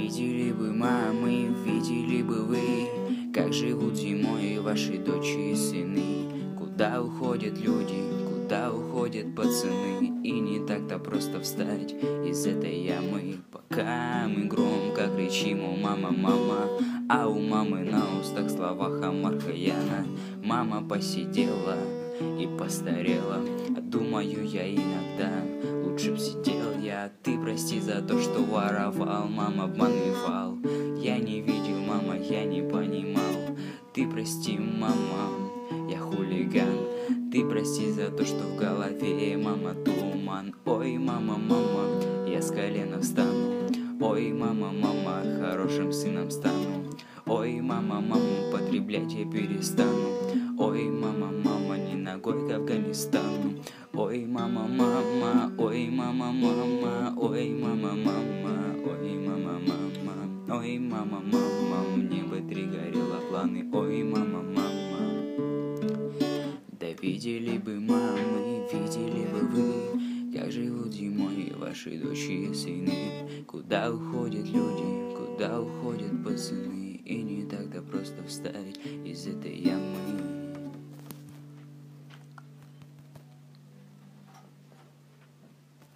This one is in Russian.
Видели бы мамы, видели бы вы, как живут зимой ваши дочери и сыны. Куда уходят люди, куда уходят пацаны, и не так-то просто встать из этой ямы. Пока мы громко кричим: о мама, мама, а у мамы на устах слова Хамар Хаяна. Мама посидела и постарела, а думаю я иногда, лучше б сидел я. Ты прости за то, что воровал, мама обманывал. Я не видел, мама, я не понимал. Ты прости, мама, я хулиган. Ты прости за то, что в голове, мама, туман. Ой, мама, мама, я с колена встану. Ой, мама, мама, хорошим сыном стану. Ой, мама, мама, потреблять я перестану. Ой, мама, мама, не ногой к Афганистану. Ой, мама, мама, ой, мама, мама, ой, мама, мама, ой, мама, мама, ой, мама, мама, мне бы три горело планы. Ой, мама, мама. Да видели бы мамы, видели бы вы, как живут зимой ваши дочери и сыны. Куда уходят люди, куда уходят пацаны, и не так-то просто встать из этой ямы.